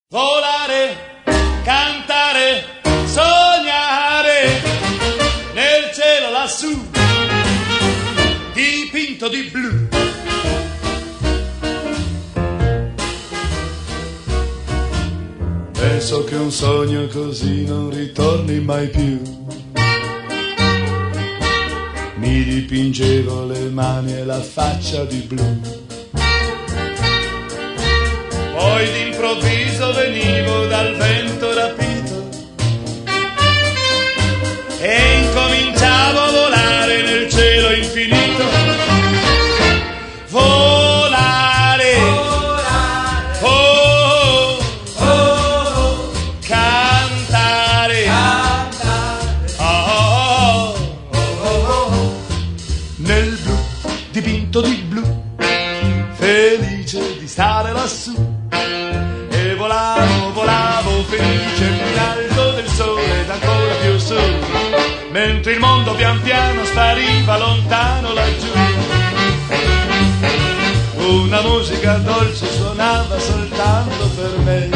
Volare, cantare, sognare nel cielo lassù, dipinto di blu. Penso che un sogno così non ritorni mai più. Mi dipingevo le mani e la faccia di blu. Poi d'improvviso venivo dal vento rapito e incominciavo a volare nel cielo infinito. Volare, volare, oh, oh, oh, cantare, cantare, oh, oh, oh, oh, nel blu, dipinto di blu, felice di stare lassù. E volavo, volavo felice più in alto del sole ed ancora più su, mentre il mondo pian piano spariva lontano laggiù. Una musica dolce suonava soltanto per me.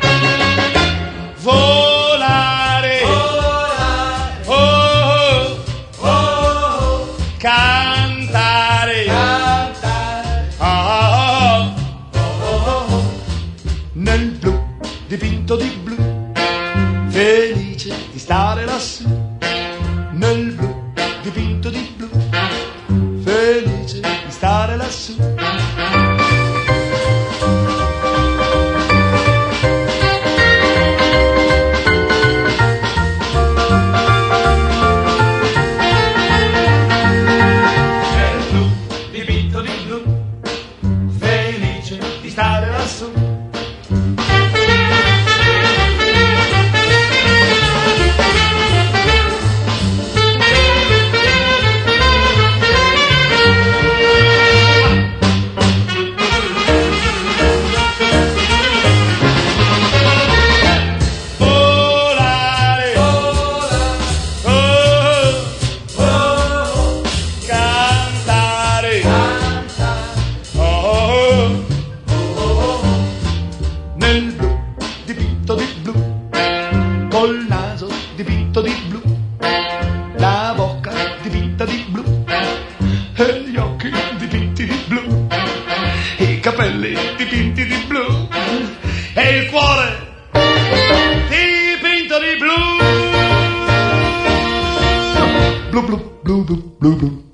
Volare, volare, oh, oh, oh, cantare, cantare, oh, oh, oh, nel blu, dipinto di blu, felice di stare lassù. Nel blu, dipinto di blu, felice di stare lassù. Nel blu, dipinto di blu, felice di stare lassù. Nel blu, dipinto di blu, col naso dipinto di blu, la bocca dipinta di blu, e gli occhi dipinti di blu, i capelli dipinti di blu, e il cuore dipinto di blu. Blu blu blu blu blu blu.